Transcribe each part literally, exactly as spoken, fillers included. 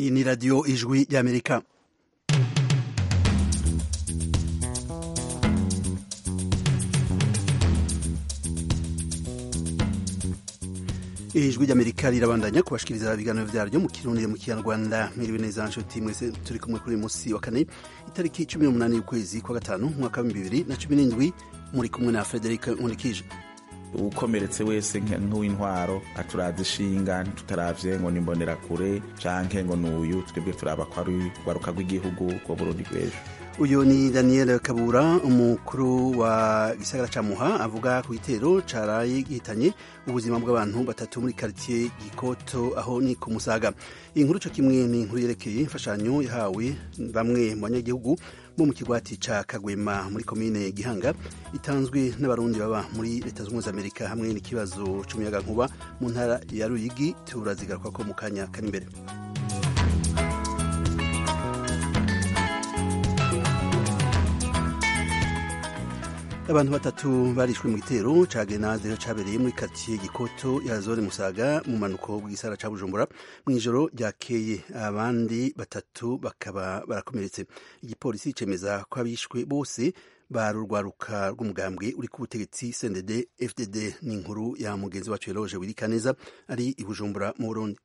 Iyi ni radiyo ijwi ry'Amerika. Ijwi ry'Amerika rirabandanya kubashikiriza ibiganiro vyaryo mu Kirundi mu Kinyarwanda. Mwiriwe neza nshuti mwese, turi kumwe kuri musi wa kane itariki cumi n'umunani y'ukwezi kwa gatanu umwaka wa bibiri na cumi n'indwi, muri kumwe na Frederic Nkulikije. Ukomeretse wese nk'uw'intwaro aturaza ishinga tutaravye ngo nimbonera kure canke ngo nuyu, twebwe turaba ko ari rwaruka rw'igihugu ko Burundi bw'ejo. Uyu ni Daniel Kabura, umukuru wa gisagara ca Muha, avuga ku gitero caraye gihitanye ubuzima bw'abantu batatu muri quartier Gikoto, aho ni ku Musaga. Inkuru co kimwe ni inkuru yerekeye imfashanyo yahawe bamwe mu banyagihugu bo mu kigwati ca Kagwema muri komine Gihanga, itanzwe n'abarundi baba muri Leta Zunze Amerika, hamwe n'ikibazo c'umuyagankuba mu ntara ya Ruyigi. Turazigaruka ko mu kanya kari imbere. Abantu batatu barishwe mu gitero ca grenade cabereye muri quartier Gikoto ya zone Musaga mu manuko bw'isara ca Bujumbura mw'ijoro ryakeye. Abandi batatu bakaba barakomeretse. Igipolisi cemeza ko abishwe bose barurwaruka rw'umugambwe uri ku butegetsi C N D D F D D. Ni inkuru ya mugenzi wacu Eloge Wirikaneza ari i Bujumbura mu Burundi.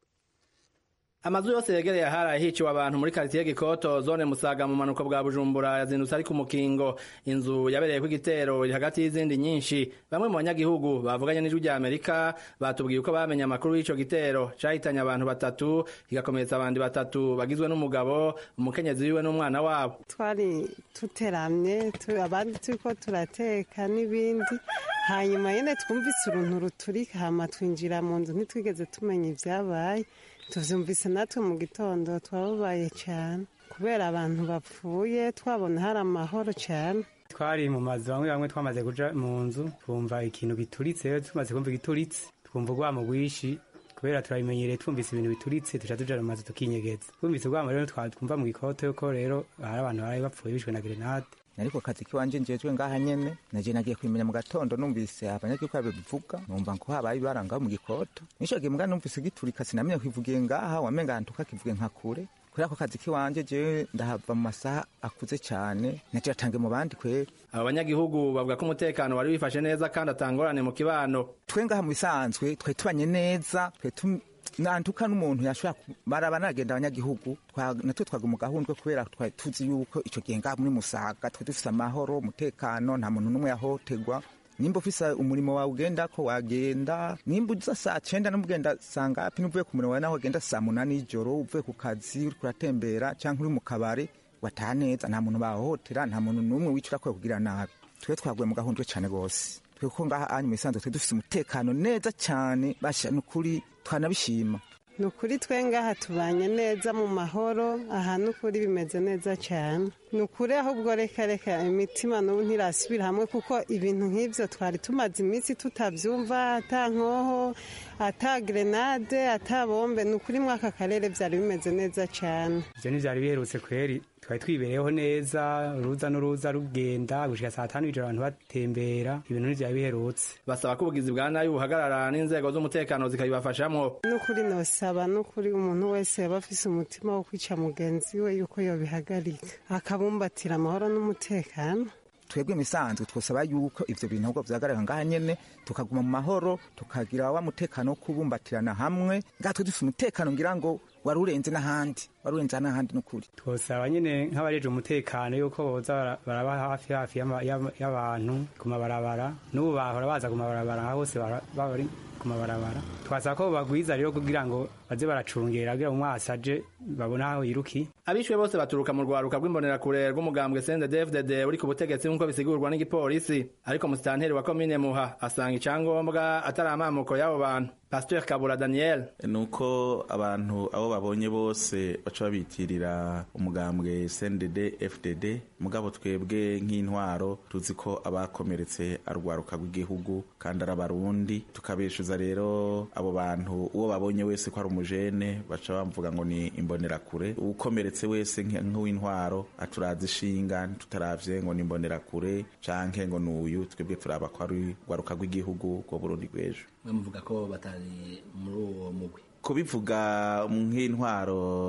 Amazu yose yegereye ahari hiciwe abantu muri quartier Gikoto zone Musaga mu manuko bwa Bujumbura yazindutse ari ku mukingo. Inzu yabereye ku gitero iri hagati y'izindi nyinshi. Bamwe mu banyagihugu bavuganye n'ijwi rya Amerika batubwiye uko bamenye amakuru y'ico gitero cahitanye abantu batatu, kigakomeretsa abandi batatu bagizwe n'umugabo, umukenyezi wiwe n'umwana wabo. Twari tuteramye abandi turiko turateka n'ibindi, hanyuma nyene twumvise uruntu ruturika, hama twinjira mu nzu ntitwigeze tumenya ivyabaye. Tuvyumvise natwe mu gitondo twababaye cyane kubera abantu bapfuye, twabona hari amahoro cyane. Twari mu mazu bamwe bamwe twamaze kuja mu nzu, twumva ikintu gituritse, tumaze kumva igituritse twumva urwamo rwishi, kubera turabimenyereye twumvise ibintu bituritse tuca tuja mu mazu tukinyegeza. Twumvise urwamo rero twumva mu Gikoto yuko rero hari abantu bari bapfuye bishwe na grenade. Ariko kazi kiwanje njejwe ngaha nyene naje nagiye kwimenya mu gatondo, numvise abanyagihugu babivuga, numva ko habaye baranga mu Gikoto. Nisho gihe mbwa numvise giturika, sinamenye kwivugiye ngaha, wamenga antuka kivuge nka kure. Kubera ko kazi kiwanje je ndahava mu masaha akuze cyane, naje atange mu bandi kwera. Aba banyagihugu bavuga ko umutekano wari wifashe neza kandi atangorane mu kibano. Twe ngaha mu bisanzwe twe tubanye neza, twe tum nantuka n'umuntu yashobora baraba nagenda abanyagihugu natwe twaga mu gahundwe, kubera twari tuzi yuko ico gihe ngaha muri Musaga twe dufise amahoro, umutekano, nta muntu n'umwe yahotegwa. Nimba ufise umurimo wawe ugenda ko wagenda, nimba uza saa cenda n'umugenda sangapi, n'uvuye ku murimo wawe naho ugenda saa munani y'ijoro, uvuye ku kazi uriko uratembera canke uri mu kabare wataha neza, nta muntu bahohotera, nta muntu n'umwe wicura ko kugira nabi. Twe twaguye mu gahundwe cane gose, twe ko ngaha anyu misanzwe twe dufise umutekano neza cane, basha n'ukuri twanabishima. Nukuri twe ngaha tubanye neza mu mahoro, aha nukuri bimeze neza cyane. Nukuri ahubwo reka reka imitima n'ubu ntirasubira hamwe, kuko ibintu nk'ivyo twari tumaze iminsi tutavyumva, ata nkoho, ata grenade, ata bombe. Nukuri mwaka karere vyari bimeze neza cyane. Ivyo ni vyari biherutse kweri, twari twibereyeho neza, uruza n'uruza rugenda gushika saa tanu y'ijoro abantu batembera, ibintu ntivyari biherutse. Basaba ko ubugizi bwa nabi buhagarara n'inzego z'umutekano zikabibafashamwo. Nukuri nosaba nukuri umuntu wese yaba afise umutima wo kwica mugenzi we yuko yobihagarika, akabumbatira amahoro n'umutekano. Twebwe misanzwe twosaba yuko ivyo bintu ahubwo vyagaragara ngaha nyene, tukaguma mu mahoro, tukagira wa mutekano wo kubumbatirana hamwe. Ngaha twe dufise umutekano ngira ngo wari urenze n'ahandi, wari urenze n'ahandi n'ukuri. Twosaba nyene nk'abajeje umutekano yuko boza baraba hafi hafi y'abantu ku mabarabara, n'ubu bahora baza ku mabarabara hose bari ku mabarabara. Twasaba ko bagwiza rero kugira ngo baze baracungera kugira umwasi aje babona aho yiruki. Abishwe bose baturuka mu rwaruka rw'imbonerakure rw'umugambwe C N D D F D D uri ku butegetsi nk'uko bisigurwa n'igipolisi. Ariko musitanteri wa komine Muha asanga icangombwa atari amamuko y'abo bantu. Pasteur Kabura Daniel: nuko abantu abo babonye bose baca babitirira umugambwe C N D D F D D, mugabo twebwe nk'intwaro tuzi ko abakomeretse arwaruka rw'igihugu kandi arabarundi, tukabeshuza rero abo bantu uwo babonye wese ko ari umujene baca bamvuga ngo ni imbonerakure. Ukomeretse wese nk'uw'intwaro aturaza ishinga tutaravye ngo ni imbonerakure canke ngo nuyu, twebwe turaba ko ari rwaruka rw'igihugu ko Burundi bw'ejo. Muvuga ko batari muri uwo mugwi. Kubivuga nk'intwaro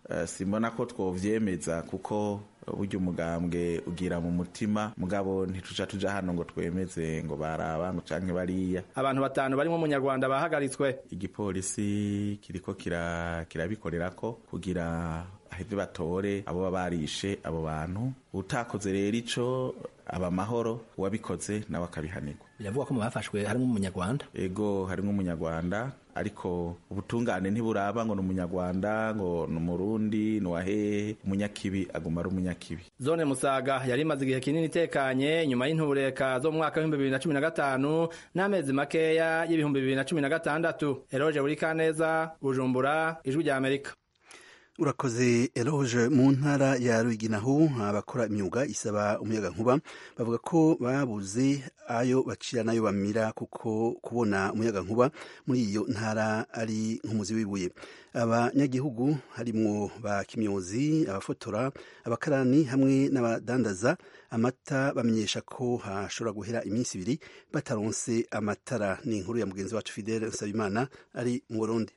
uh, simbona ko twovyemeza kuko burya umugambwe ugira mu mutima mugabo ntituja tuja hano ngo twemeze ngo baraba ngo canke bariya. Abantu batanu barimo umunyarwanda bahagaritswe. Igipolisi kiriko kira kirabikorerako kugira aheze batore abo babarishe abo bantu. Utakoze rero ico aba mahoro wabikoze nawe akabihanirwa. Biravuga ko mu bafashwe harimo umunyarwanda. Ego harimo umunyarwanda ariko ubutungane ntiburaba ngo n'umunyarwanda ngo n'umurundi n'uwahe umunyakibi aguma ari umunyakibi. Zone Musaga yari imaze igihe kinini itekanye nyuma y'intureka zo mu mwaka w'ibihumbi bibiri na cumi na gatanu n'amezi makeya y'ibihumbi bibiri na cumi na gatandatu. Eroge Burikaneza, Bujumbura, Ijwi rya Amerika. Urakoze Eroge. Mu ntara ya Ruyigi naho abakora imyuga isaba umuyaga nkuba bavuga ko babuze ayo bacira nayo bamira kuko kubona umuyaga nkuba muri iyo ntara ari nk'umuzi wibuye. Abanyagihugu harimwo ba kimyozi, abafotora, abakarani hamwe n'abadandaza amata bamenyesha ko hashobora guhera iminsi ibiri bataronse amatara. Ni inkuru ya mugenzi wacu Fidel Nsabimana ari mu Burundi.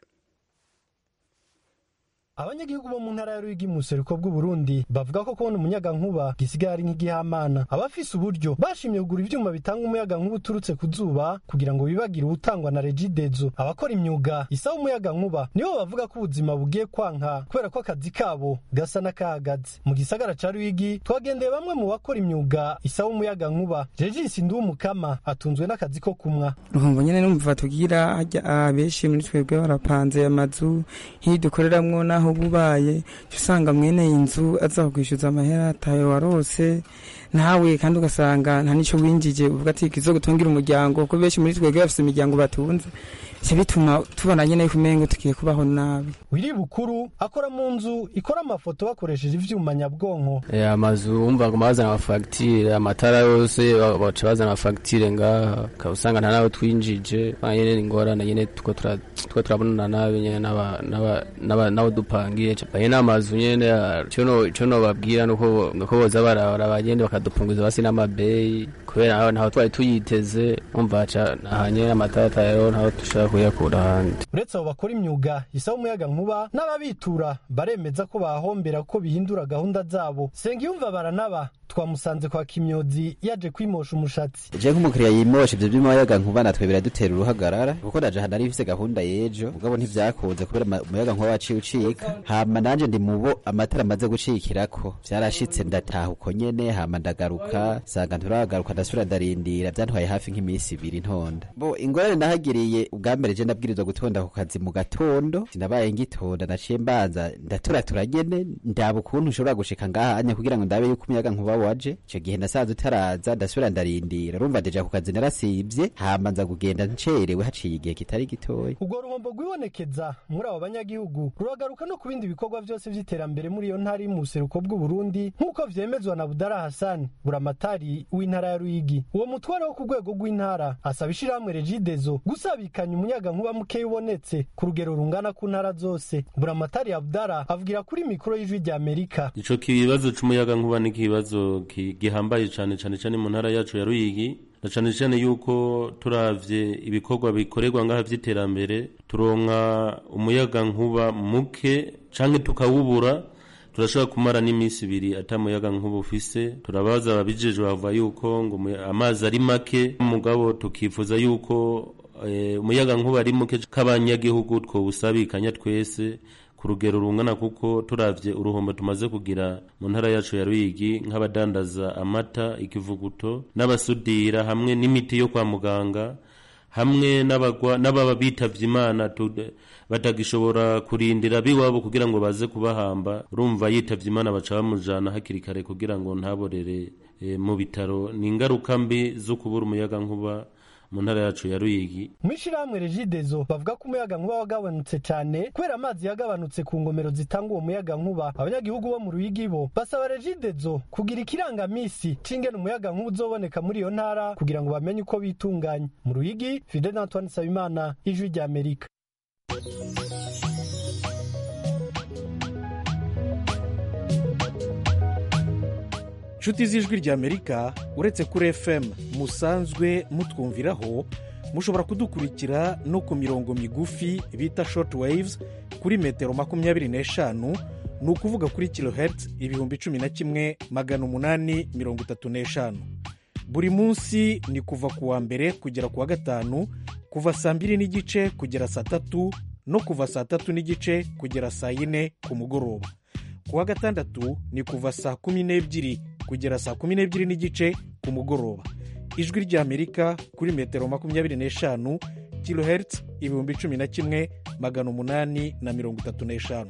Abanyagihugu bo mu ntara ya Ruyigi mu seruko bw'u Burundi bavuga ko kubona umuyaga nkuba gisigaye ari nk'igihamana. Abafise uburyo bashimye kugura ivyuma bitanga umuyaga nkuba uturutse ku zuba kugira ngo bibagire ubutangwa na Regidezo. Abakora imyuga isaba umuyaga nkuba nibo bavuga ko ubuzima bugiye kwanka kubera ko akazi kabo gasa n'akahagaze. Mu gisagara ca Ruyigi twagendeye bamwe mu bakora imyuga isaba umuyaga nkuba. Regis Ndumukama atunzwe n'akazi ko kumwa. Ruhombo nyene numva tugira abeshi muri twebwe barapanze amazu hidukoreramwo naho bubaye usanga mwene inzu aza kwishyuza amahera tayo warose nawe kandi ugasanga nta nico winjije uvuga ati kizo gutungira umuryango ko benshi muri twebwe bafite imiryango batunze bituma tubona nyene kumengo tukiye kubaho nabi. Wiri Bukuru akora mu nzu ikora amafoto bakoresheje ivyuma nyabwonko. Eh amazu umva ngo bazana amafacture amatara yose baca bazana amafacture ngaha kabusanga nta nawe twinjije nyene ingorana nyene tuko tuko turabona nabe nyene naba naba nawo dupangiye cyane n'amazu nyene cyo cyo no babwira nuko nuko boza barabara bagende bakadupunguza basi n'amabeyi kubera naho twari tuyiteze umva ca nahanye amatara tayo naho tushaka kuyakura handi. Uretse abo bakora imyuga isaba umuyaga nkuba n'ababitura baremeza ko bahombera ko bihindura gahunda zabo. Sengiyumva baranaba twamusanze kwa kimyozi yaje kwimosha umushatsi. Je nk'umukiriya yimosha ivyo by'umuyaga nkuba natwe biradutera uruhagarara kuko ndaje handa ari bifise gahunda yejo mugabo ntivyakunze kubera umuyaga nkuba waciye ucika hama nanje ndi mubo amatara amaze gucikirako vyarashitse ndataha uko nyene hama ndagaruka sanga nturagaruka ndasubira ndarindira byantwaye hafi nk'imisi ibiri ntonda. Bo ingorane ndahagiriye ubwambere je ndabwirizwa gutonda ku kazi mu gatondo sinabaye ngitonda naciye mbanza ndaturatura nyene ndaba ukuntu ushobora gushika ngaha anya kugira ngo ndabe yuko umuyaga nkuba waje ico gihe nasanze utaraza ndasubira ndarindira urumva deja ku kazi narasivye hama nza kugenda ncerewe haciye igihe kitari gitoya. Ubwo ruhombo gwibonekeza muri abo banyagihugu ruragaruka no kubindi bikorwa byose vy'iterambere muri iyo ntara mu seruko bw'u Burundi nkuko vyemezwa na Budara Hassan buramatari w'intara ya Ruyigi. Uwo mutware wo ku rwego rw'intara asaba ishiramwe Regidezo gusabikanya umuyaga nkuba muke ubonetse ku rugero rungana ku ntara zose. Buramatari Abdara avugira kuri mikoro y'Ijwi rya Amerika. Ico kibazo c'umuyaga nkuba ni kibazo gihambaye cyane cyane cyane mu ntara yacu ya Ruyigi na cyane cyane yuko turavye ibikorwa bikorerwa ngaha vy'iterambere turonka umuyaga nkuba muke canke tukawubura turashaka kumara n'imisi ibiri atamuyaga nkuba ufise. Turabaza ababijejwe bava yuko ngo amazi ari make mugabo tukifuza yuko e, umuyaga nkuba ari muke k'abanyagihugu twobusabikanya twese ku rugero rungana kuko turavye uruhombo tumaze kugira mu ntara yacu ya Ruyigi nk'abadandaza amata ikivuguto n'abasudira hamwe n'imiti yo kwa muganga hamwe n'abagwa n'ababa bitavye Imana batagishobora kurindira biwabo kugira ngo baze kubahamba urumva yitavye Imana baca bamujana hakiri kare kugira ngo ntaborere e, mu bitaro. Ni ingaruka mbi zo kubura umuyaga nkuba mu ntara yacu ya Ruyigi. Mwishiramwe Regidezo bavuga ko umuyaga nkuba wagabanutse cyane kubera amazi yagabanutse ku ngomero zitanga uwo muyaga nkuba. Abanyagihugu bo mu Ruyigi bo basaba Regidezo kugira ikirangamisi cingene umuyaga nkuba uzoboneka muri iyo ntara kugira ngo bamenye uko bitunganya. Mu Ruyigi, Fidel Antoine Sabimana, Ijwi rya Amerika. Nshuti z'Ijwi rya Amerika uretse kuri F M musanzwe mutwumviraho mushobora kudukurikira no ku mirongo migufi bita short waves kuri metero makumyabiri n'eshanu ni ukuvuga kuri kilohertz ibihumbi cumi na kimwe magana umunani mirongo itatu n'eshanu. Buri munsi ni kuva ku wa mbere kugera ku wa gatanu, kuva saa mbiri n'igice kugera saa tatu no kuva saa tatu n'igice kugera saa yine ku mugoroba. Ku wa gatandatu ni kuva saa kumi n'ebyiri kugera saa kumi n'ebyiri n'igice ku mugoroba. Ijwi ry'Amerika kuri metero makumyabiri n'eshanu, kilohertz ibihumbi cumi na kimwe magana umunani na mirongo itatu n'eshanu.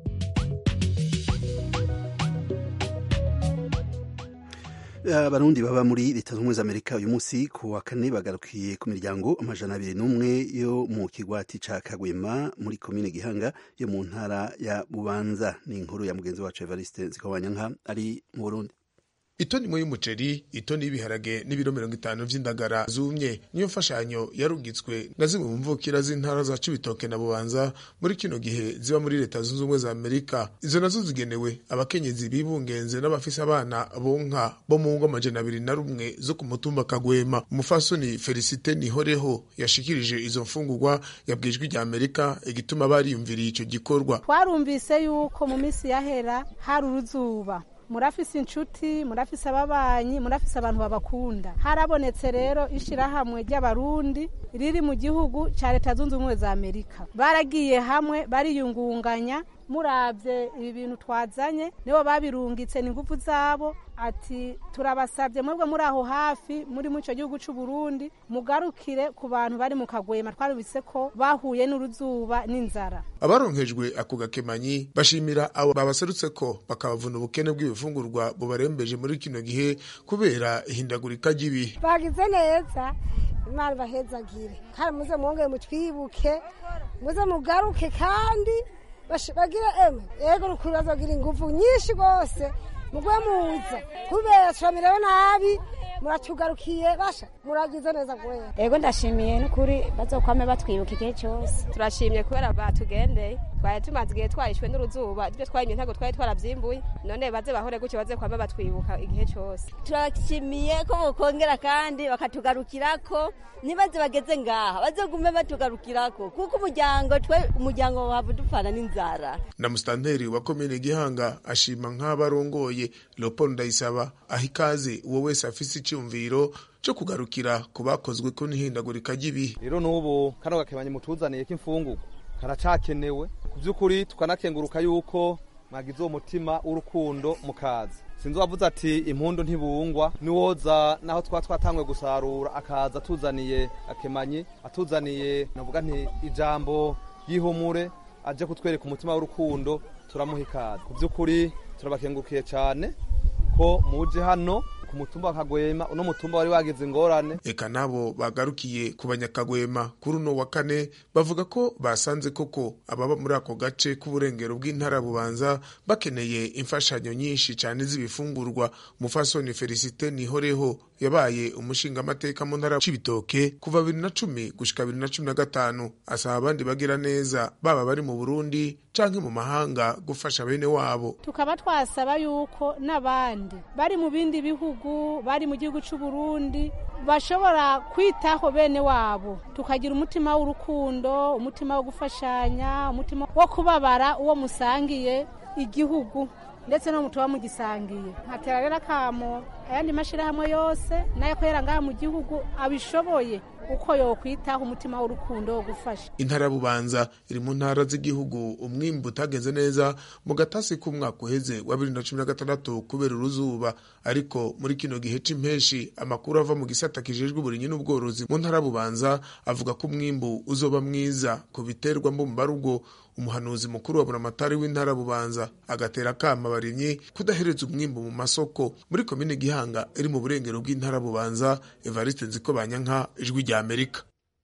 Abarundi baba muri leta z'ubumwe za Amerika uyu munsi ku wa kane bagarukiye ku miryango amajana abiri n'umwe yo mu kigwati ca Kagwema muri komine Gihanga yo mu ntara ya Bubanza. Ni inkuru ya mugenzi wacu Evariste Nzikobanyanka ari mu Burundi. Itoni imwe y'umuceri, itoni y'ibiharage n'ibiro mirongo itanu vy'indagara zumye niyo mfashanyo yarungitswe na zimwe mu mvukira z'intara za Cibitoke na Bubanza muri kino gihe ziba muri leta zunze ubumwe za Amerika. Izo nazo zigenewe abakenyezi bibungenze n'abafise abana bonka bo mu ngo amajana abiri na rumwe zo ku mutumba Kagwema. Umufasoni Felicite Nihoreho yashikirije izo mfungurwa yabwijwe rya Amerika igituma bariyumviriye ico gikorwa. Twarumvise yuko mu misi yahera hari uruzuba, murafise inshuti, murafise ababanyi, murafise abantu babakunda. Harabonetse rero ishirahamwe ry'abarundi riri mu gihugu ca leta zunze ubumwe za Amerika. Baragiye hamwe bariyungunganya, muravye ibi bintu twazanye nibo babirungitse ni nguvu zabo, ati turabasabye mwebwe muri aho hafi muri mu ico gihugu c'u Burundi mugarukire ku bantu bari mu Kagwema. Twarubise ko bahuye n'uruzuba n'inzara. Abaronkejwe ako gakemanyi bashimira abo babaserutse ko bakabavuna ubukene bw'ibifungurwa bubarembeje muri kino gihe kubera ihindagurika ry'ibihe. Bagize neza, Imana bahezagire kandi muze mwongere mutwibuke, muze mugaruke kandi bagira emwe yego rukuru bazogira ingufu nyinshi gose mugwe muza kubera turamerewe nabi, muratugarukiye basha muragize neza gwe. Ego ndashimiye n'ukuri bazokwame batwibuka igihe cyose. Turashimye kubera batugendeye, twaye tumaze igihe twayishwe n'uruzuba, ibyo twayimye ntago twaye twaravyimbuye, none baze bahore gucyo baze kwame batwibuka igihe cyose. Turashimiye ko bokongera kandi bakatugarukirako, nibaze bageze ngaha bazogume batugarukirako kuko umuryango twe umuryango wavu dupfana n'inzara. Na mustanteri wa komine Gihanga ashima nk'abarongoye Leopold Ndayisaba ahikaze uwo wese afise icyumviro cyo kugarukira kubakozwe ko n'ihindagurika ry'ibihe. Rero nubu kano gakebanye mutuzaniye k'imfungurwa karacakenewe kuvyukuri, tukanakenguruka yuko mwagize umutima w'urukundo mukaza. Sinzi wavuze ati impundu ntibungwa, niwoza naho twa twatangwe gusarura akaza atuzaniye akemanyi, atuzaniye navuga nti ijambo yihumure, aje kutwereka umutima w'urukundo, turamuha ikaze. Kuvyukuri turabakengurukiye cyane ko muje hano ku mutumba wa Kagwema, uno mutumba wari wagize ingorane. Eka nabo bagarukiye ku banyakagwema kuri uno wa kane bavuga ko basanze koko ababa muri ako gace k'uburengero bw'intara Bubanza bakeneye imfashanyo nyinshi cyane z'ibifungurwa. Umufasoni Felicite Nihoreho yabaye umushinga amateka mu ntara Cibitoke kuva bibiri na cumi gushika bibiri na cumi na gatanu, asaba abandi bagira neza baba bari mu Burundi canke mu mahanga gufasha bene wabo. Tukaba twasaba yuko n'abandi bari mu bindi bihugu bari mu gihugu c'u Burundi bashobora kwitaho bene wabo, tukagira umutima w'urukundo, umutima wo gufashanya, umutima wo kubabara uwo musangiye igihugu ndetse no mutuba mugisangiye. Nkatera rero akamo ayandi mashirahamwe yose nayo kwera ngaha mu gihugu abishoboye uko yokwitaho umutima w'urukundo wo gufasha. Intara Bubanza iri mu ntara z'igihugu umwimbu utagenze neza mu gatasi k'umwaka uheze wa bibiri na cumi na gatandatu kubera uruzuba, ariko muri kino gihe c'impeshi amakuru ava mu gisata kijejwe uburimyi n'ubworozi mu ntara Bubanza avuga ko umwimbu uzoba mwiza ku biterwa mu mbarugo. Umuhanuzi mukuru wa buramatari w'intara Bubanza agatera kama abarimyi kudahereza umwimbu mu masoko. Muri komine Gihanga iri mu burengero bw'intara Bubanza, Evariste Nzikobanyanka, Ijwi rya Amerika.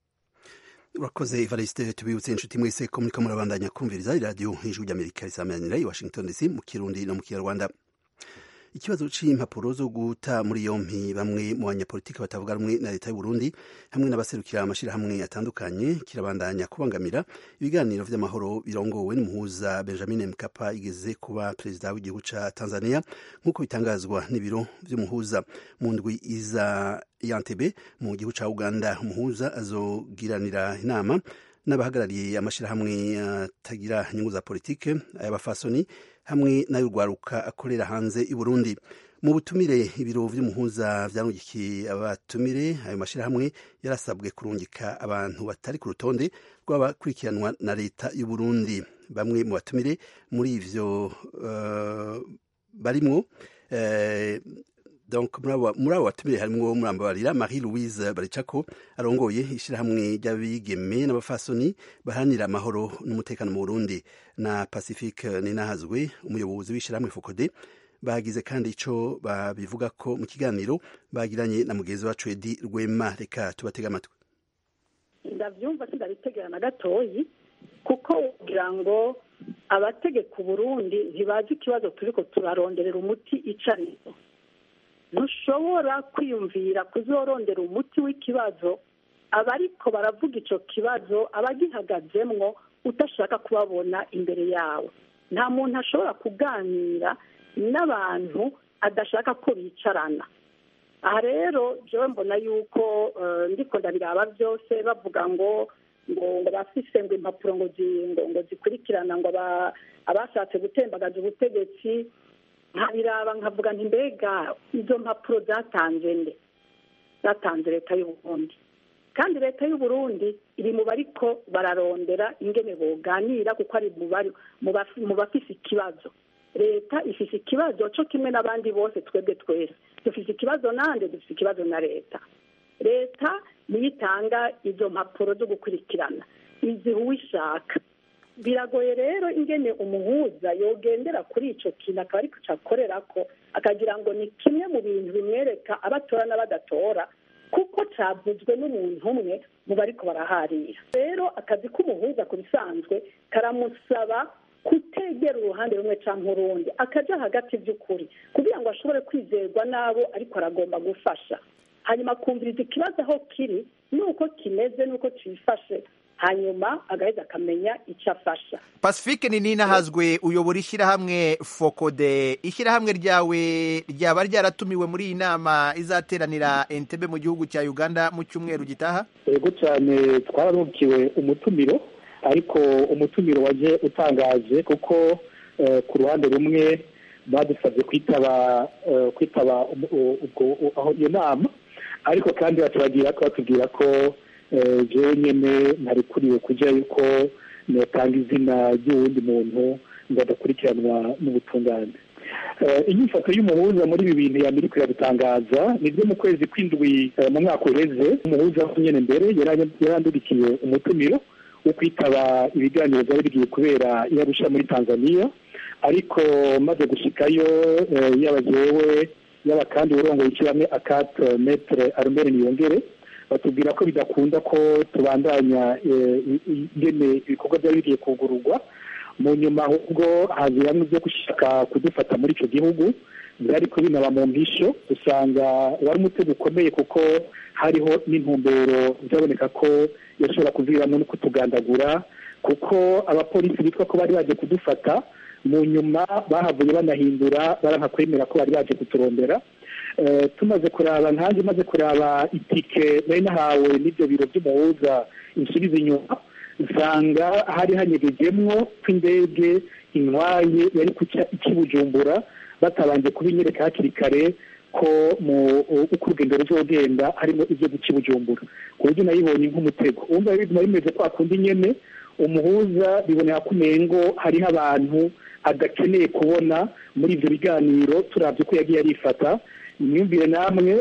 Urakoze Evariste, tubibutse inshuti mwese ko muriko murabandanya kumviriza radio Ijwi rya Amerika isamanira i Washington D C mu Kirundi no mu Kinyarwanda. Ikibazo c'impapuro zo guta muri yompi bamwe mu banyapolitiki batavuga rumwe na leta y'u Burundi hamwe n'abaserukira amashirahamwe atandukanye kirabandanya kubangamira ibiganiro vy'amahoro birongowe n'umuhuza Benjamin Mkapa igeze kuba perezida w'igihugu ca Tanzania nk'uko bitangazwa n'ibiro vy'umuhuza. Mu ndwi iza Entebbe mu gihugu ca Uganda umuhuza azogiranira inama n'abahagarariye amashirahamwe atagira inyungu za politike ay'abafasoni hamwe n'ay'urwaruka akorera hanze i Burundi. Mu butumire ibiro vy'umuhuza vyarungikiye abatumire ayo mashirahamwe yarasabwe kurungika abantu batari ku rutonde rw'abakurikiranwa na leta y'u Burundi. Bamwe mu batumire muri ivyo uh, barimwo uh, donc muri abo batumire harimwo murambabarira Marie Louise Baricako arongoye ishirahamwe ry'abigeme n'abafasoni bahanira amahoro n'umutekano mu Burundi, na Pacifique Ninahazwe umuyobozi w'ishirahamwe Fokode. Bagize kandi ico babivuga ko mu kiganiro bagiranye na mugenzi wacu Edi Rwema. Reka tubatega amatwi. Ndavyumva sindabitegera na gatoyi kuko kugira ngo abategeka Burundi ntibazi ikibazo turiko turaronderera umuti icarizo. Ntushobora kwiyumvira kuzorondera umuti w'ikibazo abariko baravuga ico kibazo abagihagazemwo utashaka kubabona imbere yawe. Nta muntu ashobora kuganira n'abantu adashaka ko bicarana. Aha rero jewe mbona yuko ndiko ndabiraba byose bavuga ngo ngo bafise ngo impapuro ngo ngo zikurikirana ngo abashatse gutembagaza ubutegetsi, nkabiraba nkavuga nti mbega izo mpapuro zatanze nde? Zatanze leta y'u Burundi, kandi leta y'u Burundi iri mu bariko bararondera ingene boganira kuko ari mu bafise ikibazo. Leta ifise ikibazo cyo kimwe n'abandi bose, twebwe twese dufise ikibazo, nande dufise ikibazo na leta. Leta niyitanga izo mpapuro zo gukurikirana izi uwishaka. Biragoye rero ingene umuhuza yogendera kuri ico kintu akaba ariko cakorerako akagira ngo ni kimwe mu bintu bimwereka abatora n'abadatora, kuko cavuzwe n'umuntu umwe mu bariko baraharira. Rero akazi k'umuhuza ku bisanzwe karamusaba kutegera uruhande rumwe canke urundi, akaja hagati by'ukuri kugira ngo ashobore kwizerwa nabo ariko aragomba gufasha, hanyuma kumviriza ikibazo aho kiri nuko kimeze nuko cifashe, hanyuma agaheza akamenya icyo afasha. Pacifique Ninahazwe uyobora ishyirahamwe Fokode, ishyirahamwe ryawe ryaba ryaratumiwe muri iyi nama izateranira Entebbe mu gihugu cya Uganda mu cyumweru gitaha? Yego cyane, twararukiwe umutumiro, ariko umutumiro waje utangaje kuko uh, ku ruhande rumwe badusabye kwitaba uh, kwitaba ubwo aho iyo nama, ariko kandi batubwira ko batubwira ko jewe nyene ntarikuriwe kuja yuko notanga izina ry'uwundi muntu ngo adakurikiranwa n'ubutungane. Inyifato y'umuhuza muri ibi bintu yamiri kuyadutangaza nibyo mu kwezi kw'indwi mu mwaka uheze, umuhuza nyene mbere yarandukiye umutumiro wo kwitaba ibiganiro byari bigiye kubera i Arusha muri Tanzania, ariko maze gushikayo yaba jewe yaba kandi urongoye ishyirahamwe Akat Maître Armel Niyongere batubwira ko bidakunda ko tubandanya ingene ibikorwa byari bigiye kugururwa. Mu nyuma ahubwo haziramwe byo gushaka kudufata muri icyo gihugu, byari kubinaba mu mpisho, usanga wari umutego ukomeye kuko hariho n'intumbero byaboneka ko yashobora kuviramo no kutugandagura, kuko abapolisi bitwa ko bari baje kudufata mu nyuma bahavuye banahindura baranka kwemera ko bari baje kuturondera. Uh, tumaze kuraba nkanjye maze kuraba itike nari nahawe n'ibyo biro by'umuhuza insubiza inyuma, usanga hari hanyegejemwo kw'indege intwaye yari kuca ikibujumbura batabanje kubinyereka hakiri kare ko mu uko urugendo ruzogenda harimo ibyo guca ibujumbura, ku buryo nayibonye nk'umutego. Umva biguma bimeze kwa kundi nyene umuhuza biboneka ko umengo hariho abantu adakeneye kubona muri ivyo biganiro, turavye ko yagiye arifata. Imyumvire namwe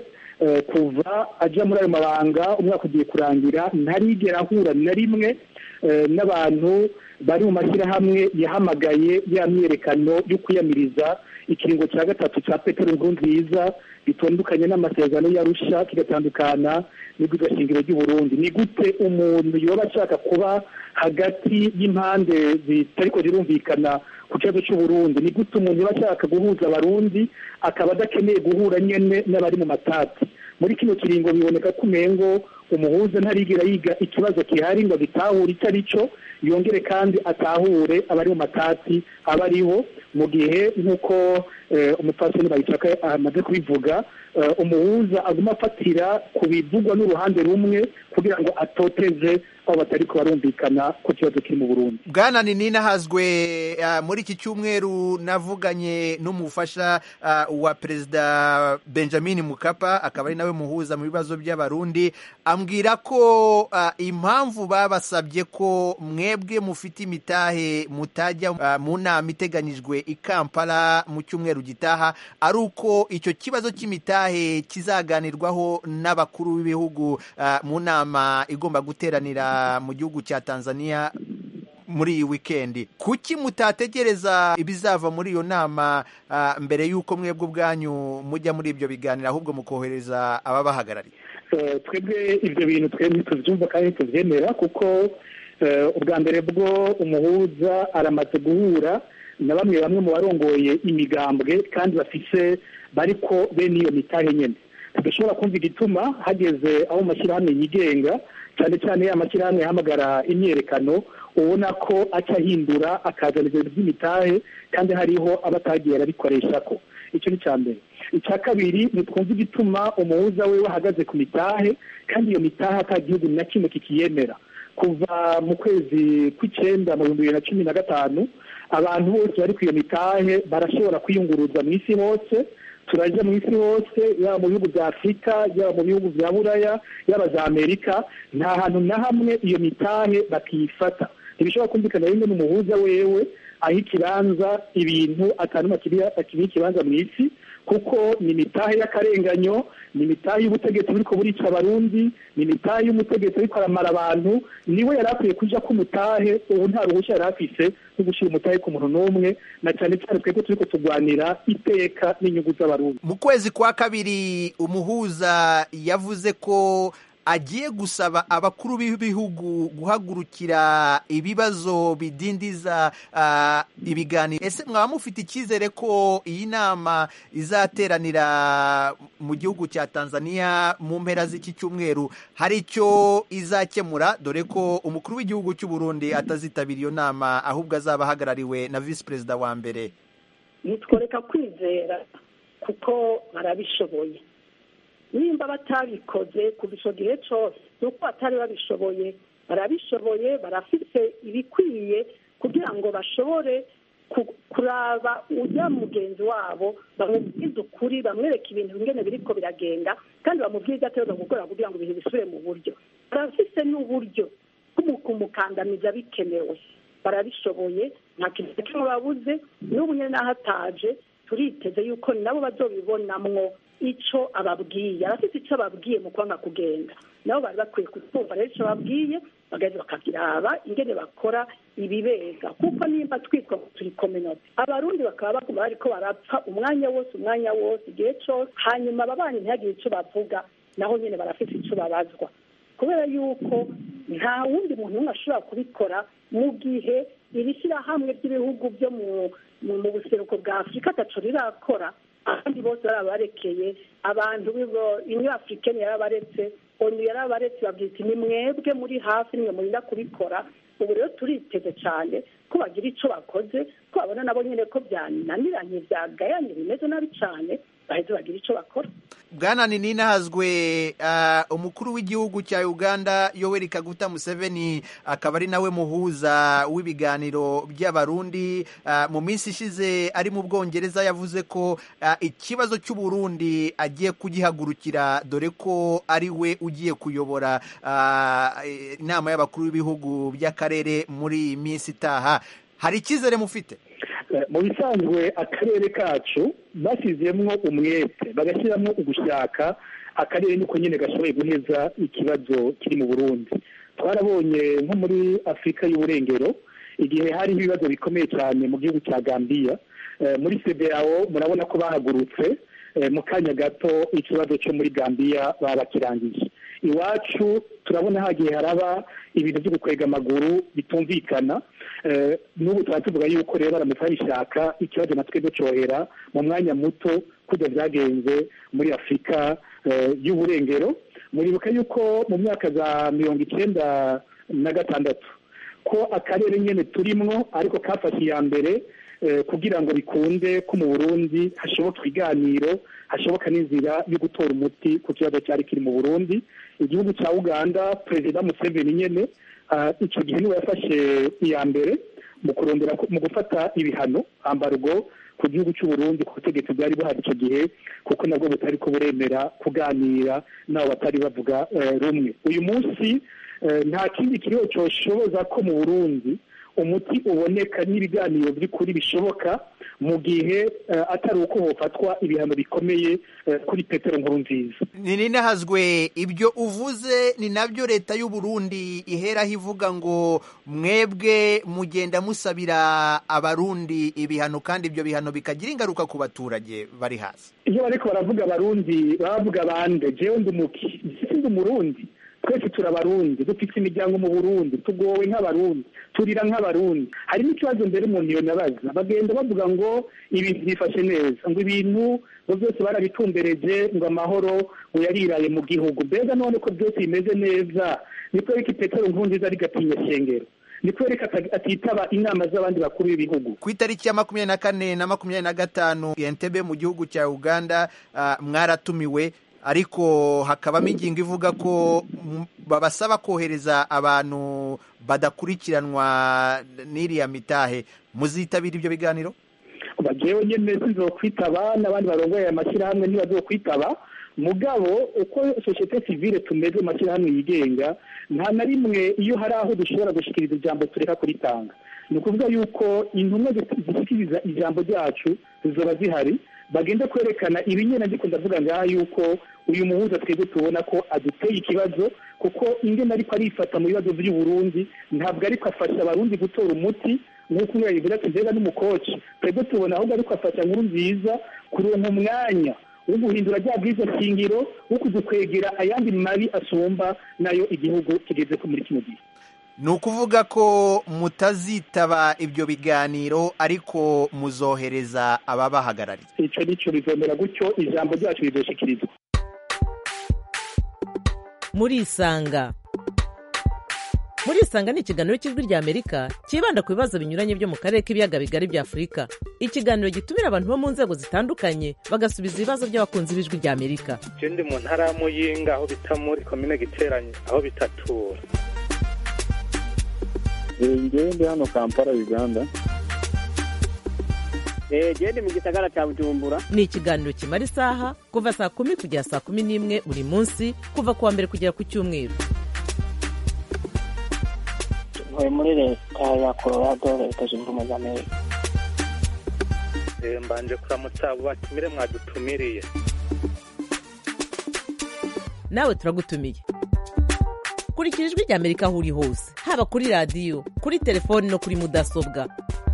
kuva aja muri ayo mabanga umwaka ugiye kurangira ntarigera ahura na rimwe n'abantu bari mu mashyirahamwe yahamagaye ya myerekano yo kwiyamiriza ikiringo cya gatatu cya Petero Nkurunziza bitondukanye n'amasezerano y'Arusha kigatandukana n'ibwirizwa shingiro ry'u Burundi. Ni gute umuntu yoba ashaka kuba hagati y'impande zitariko zirumvikana ku kibazo cy'u Burundi? Ni gute umuntu yoba ashaka guhuza abarundi akaba adakeneye guhura nyene n'abari mu matati? Muri kino kiringo biboneka ko umengo umuhuza ntarigira yiga ikibazo kihari ngo gitahure icyo ari cyo, yongere kandi atahure abari mu matati abariho. mu gihe nk'uko umupfasoni bayicaka amaze kubivuga umuhuza aguma afatira ku bivugwa n'uruhande rumwe kugira ngo atoteze aho batari kubarumvikana ku kibazo kiri mu Burundi. Bwana Ninina Hazwe, muri iki cyumweru navuganye n'umufasha wa perezida Benjamin Mkapa, akaba ari nawe muhuza mu bibazo by'abarundi, ambwira ko impamvu babasabye ko mwebwe mufite imitahe mutajya mu nama iteganyijwe i Kampala mu cyumweru gitaha ari uko icyo kibazo cy'imitahe kizaganirwaho n'abakuru b'ibihugu mu nama igomba guteranira mu gihugu cya Tanzania muri iyi wikendi. Kuki mutategereza ibizava muri iyo nama uh, mbere y'uko mwebwe ubwanyu mujya muri ibyo biganiro ahubwo mukohereza ababahagarariye? Uh, twebwe ibyo bintu twebwe tuvyumva kandi tuvyemera kuko uh, ubwa mbere bwo umuhuza aramaze guhura na bamwe bamwe mu barongoye imigambwe kandi bafise bariko bene iyo mitahe nyene. Tudashobora kumva igituma hageze aho mashyirahamwe yigenga cyane cyane amashyirahamwe yahamagara imyerekano ubona ko acahindura akazana ibintu by'imitahe kandi hariho abatagiye arabikoresha ko. Icyo ni cya mbere. Icya kabiri ni twumva igituma umuhuza we wahagaze ku mitahe kandi iyo mitahe ata gihugu na kimwe kikiyemera. Kuva mu kwezi kw'icyenda mu bihumbi bibiri na cumi na gatanu abantu bose bari ku iyo mitahe barashobora kwiyunguruza mu isi hose, turajya mu isi hose, yaba mu bihugu bya Afurika, yaba mu bihugu bya Buraya, yaba za Amerika, nta hantu na hamwe iyo mitahe bakiyifata. Ntibishobora kumvikana rimwe n'umuhuza wewe aho ikibanza ibintu atanuma akiri ikibanza mu isi, kuko ni imitahe y'akarenganyo, ni imitahe y'ubutegetsi buriko burica abarundi, ni imitahe y'umutegetsi ariko aramara abantu. Niwe yari akwiye kuja ku mutahe, ubu nta ruhushya yari afise no gushyira umutahe ku muntu n'umwe, na cyane cyane twebwe turiko turwanira iteka n'inyungu z'abarundi. Mu kwezi kwa kabiri umuhuza yavuze ko agiye gusaba abakuru b'ibihugu guhagurukira ibibazo bidindiza uh, ibiganiro. Ese mwaba mufite icyizere ko iyi nama izateranira mu gihugu cya Tanzania mu mpera z'iki cyumweru hari icyo izakemura, dore ko umukuru w'igihugu cy'u Burundi atazitabira iyo nama ahubwo azaba ahagarariwe na visi perezida wa mbere? Nitworeka kwizera kuko barabishoboye. Nimba batabikoze kuva icyo gihe cyose nuko batari babishoboye, barabishoboye, barafite ibikwiye kugira ngo bashobore kuraba ujya mugenzi wabo bamubwize ukuri, bamwereka ibintu ingene biriko biragenda kandi bamubwize ategereza gukora kugira ngo ibintu bisubire mu buryo. Barafite n'uburyo kumukandamiza bikenewe, barabishoboye, nta kintu kimwe babuze. N'ubu nyine n'ahataje turiteze yuko nabo bazobibonamwo icyo ababwiye. Arafite icyo ababwiye mu kwanga kugenda, nabo bari bakwiye kutumva rero icyo babwiye bagaze bakabiraba ingene bakora ibibega, kuko nimba twitwa turi community abarundi bakaba baguma bariko barapfa umwanya wose umwanya wose igihe cyose, hanyuma ababanyi ntihagire icyo bavuga, naho nyine barafite icyo babazwa, kubera yuko nta wundi muntu umwe ashobora kubikora mu gihe iri shyirahamwe ry'ibihugu byo mu buseruko bwa Afurika ataco rirakora. Abandi bose barabarekeye, abantu Union Africaine yarabaretse, onu yarabaretse, babwita ni mwebwe muri hafi niyo murinda kubikora. Ubu rero turiteze cyane ko bagira icyo bakoze, ko babona nabo nyine ko byananiranye byagayanye bimeze nabi cyane, baheze bagira icyo bakora. Bwana Ninina Hazwe, uh, umukuru w'igihugu cya Uganda Yoweri Kaguta Museveni akaba ari nawe muhuza w'ibiganiro by'abarundi, uh, mu minsi ishize ari mu Bwongereza yavuze ko uh, ikibazo cy'u Burundi agiye kugihagurukira, dore ko ari we ugiye kuyobora uh, inama y'abakuru b'ibihugu by'akarere muri iyi minsi itaha. Hari icyizere mufite? Mu bisanzwe akarere kacu bashyizemo umwete bagashyiramo ugushaka, akarere niko nyine gashoboye guheza ikibazo kiri mu Burundi. Twarabonye nko muri Afurika y'Uburengero igihe hari ibibazo bikomeye cyane mu gihugu cya Gambia, muri C D A O murabona ko bahagurutse mu kanya gato ikibazo cyo muri Gambia babakirangije. Iwacu turabona hagiye haraba ibintu byo gukwega amaguru bitumvikana. N'ubu tuvuga yuko rero baramutse babishaka ikibazo natwe ducohera mu mwanya muto kujya byagenze muri Afurika y'Uburengero. Muribuka yuko mu myaka za mirongo icyenda na gatandatu ko akarere nyine turimwo ariko kafashe iya mbere kugira ngo bikunde ko mu Burundi hashoboka ibiganiro hashoboka n'inzira yo gutora umuti ku kibazo cyari kiri mu Burundi. Igihugu cya Uganda Perezida Museveni nyene icyo gihe niwe yafashe iya mbere mu kurondera mu gufata ibihano ambargo ku gihugu cy'u Burundi ku butegetsi bwari buhari icyo gihe kuko nabwo butari ko buremera kuganira nabo batari bavuga rumwe. Uyu munsi nta kindi kiriho cyoshoboza ko mu Burundi umuti uboneka n'ibiganiro by'ukuri bishoboka mu gihe atari uko hofatwa ibihano bikomeye kuri Petero Nkurunziza. Ni ninahazwe ibyo uvuze ni nabyo leta y'u Burundi iheraho ivuga ngo mwebwe mugenda musabira abarundi ibihano kandi ibyo bihano bikagira ingaruka ku baturage bari hasi. Iyo bariko baravuga abarundi bavuga bande jewe ndumuki ndi umurundi twese turabarundi dufite imiryango mu Burundi tugowe nk'abarundi turira nk'abarundi. Hari n'ikibazo mbere umuntu yonabaza bagenda bavuga ngo ibintu bifashe neza ngo ibintu ngo byose barabitumbereje ngo amahoro ngo yariraye mu gihugu. Mbega none ko byose bimeze neza niko reka Petero Nkurunziza ari gatinya shengero niko reka atitaba inama z'abandi bakuru b'ibihugu. Ku itariki ya makumyabiri na kane na makumyabiri na gatanu Entebbe mu gihugu cya Uganda uh, mwaratumiwe ariko hakabamo ingingo ivuga ko babasaba kohereza abantu badakurikiranwa n'iriya mitahe. Muzitabira ibyo biganiro? Bajewe nyene sinzokwitaba n'abandi barongoye amashyirahamwe ntibazokwitaba mugabo uko societe civile tumeze amashyirahamwe yigenga nta na rimwe iyo hari aho dushobora gushikiriza ijambo tureka kuritanga. Ni ukuvuga yuko intumwa zishikiriza ijambo ryacu zizoba zihari bagenda kwerekana ibinyene ndiko ndavuga ngaha yuko uyu muhuza twebwe tubona ko aduteye ikibazo kuko ingene ariko arifata mu bibazo by'u Burundi ntabwo ariko afasha abarundi gutora umuti nk'uko yabivuga ati mbega n'umukoci twebwe tubona ahubwo ariko afasha Nkurunziza kuronka umwanya wo guhindura rya bwiza shingiro wo kudukwegera ayandi mabi asumba nayo igihugu kigeze ko muri kino gihe. Ni ukuvuga ko mutazitaba ibyo biganiro ariko muzohereza ababahagarariye. Icyo nicyo bizomera gutyo ijambo ryacu rizoshikirizwa. Muri Isanga. Muri Isanga ni ikiganiro cy'ijwi rya Amerika kibanda ku bibazo binyuranye byo mu karere k'ibiyaga bigari bya Afurika. Ikiganiro gitumira abantu bo mu nzego zitandukanye bagasubiza ibibazo by'abakunzi b'ijwi rya Amerika. Je ndi mu ntara ya Muyinga aho bita muri komine Giteranye aho bitatura. Ngewe ndi hano Kampala Uganda. Gende mu gisagara cya Bujumbura. Ni ikiganiro kimara isaha kuva saa kumi kugera saa kumi n'imwe buri munsi kuva kuwa mbere kugera ku cyumweru. Ntuye muri leta ya Colorado leta zunze ubumwe za Amerika. Mbanje kuramutsa batumire mwadutumiriye. Nawe turagutumiye. Kurikira ijwi rya Amerika aho uri hose haba kuri radiyo kuri telefoni no kuri mudasobwa.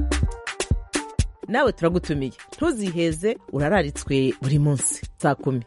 Nawe turagutumiye ntuziheze urararitswe buri munsi saa kumi.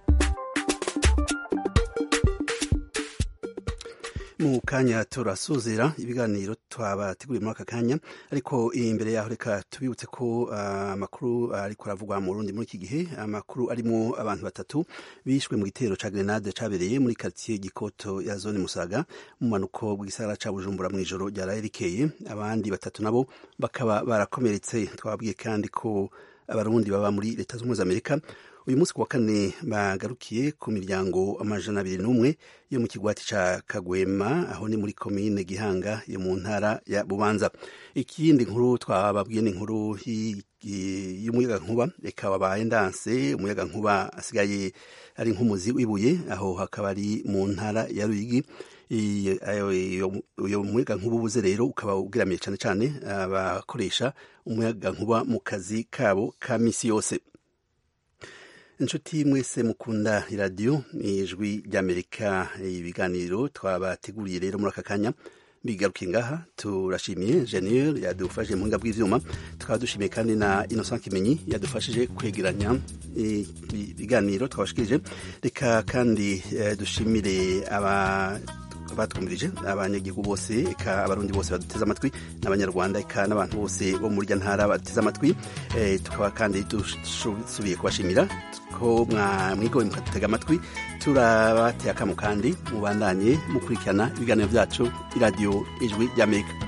Mu kanya turasuzera ibiganiro twabateguriye muri aka kanya ariko imbere yaho reka tubibutse ko amakuru uh, ariko aravugwa mu Burundi muri iki gihe amakuru arimo abantu batatu bishwe mu gitero ca grenade cabereye muri quartier Gikoto ya zone Musaga mu manuko bw'isagara ca Bujumbura mu ijoro ryaraye rikeye abandi batatu nabo bakaba barakomeretse. Twabwiye kandi ko abarundi baba muri leta z'Ubumwe z'Amerika uyu munsi kuwa kane bagarukiye ku miryango amajana abiri n'umwe yo mu kigwati ca Kagwema aho ni muri komine Gihanga yo mu ntara ya Bubanza. Ikindi nkuru twababwiye ni inkuru y'umuyaga nkuba eka wabaye ndanse umuyaga nkuba asigaye ari nk'umuzi wibuye aho hakaba ari mu ntara ya Ruyigi. Uyo muyaga nkuba ubuze rero ukaba ugiramiye cyane cyane abakoresha umuyaga nkuba mu kazi kabo ka misi yose. Inshuti mwese mukunda iradiyo ijwi ry'Amerika ibiganiro twabateguriye rero muri aka kanya bigarukiye ngaha. Turashimiye Jennifer yadufashije mu ngabwe bw'ivyuma tukaba dushimiye kandi na Innocent Kimenyi yadufashije kwegeranya ibiganiro twabashikirije. Reka kandi eh, dushimire aba batwumvirije abanyagihugu bose eka abarundi bose baduteze amatwi n'abanyarwanda eka n'abantu bose bo muri rya ntara baduteze amatwi. E, tukaba kandi dusubiye kubashimira ko mwigowe mukadutega amatwi. Turabateye akamo kandi mubandanye mukurikirana ibiganiro byacu iradiyo ijwi ry'Amerika.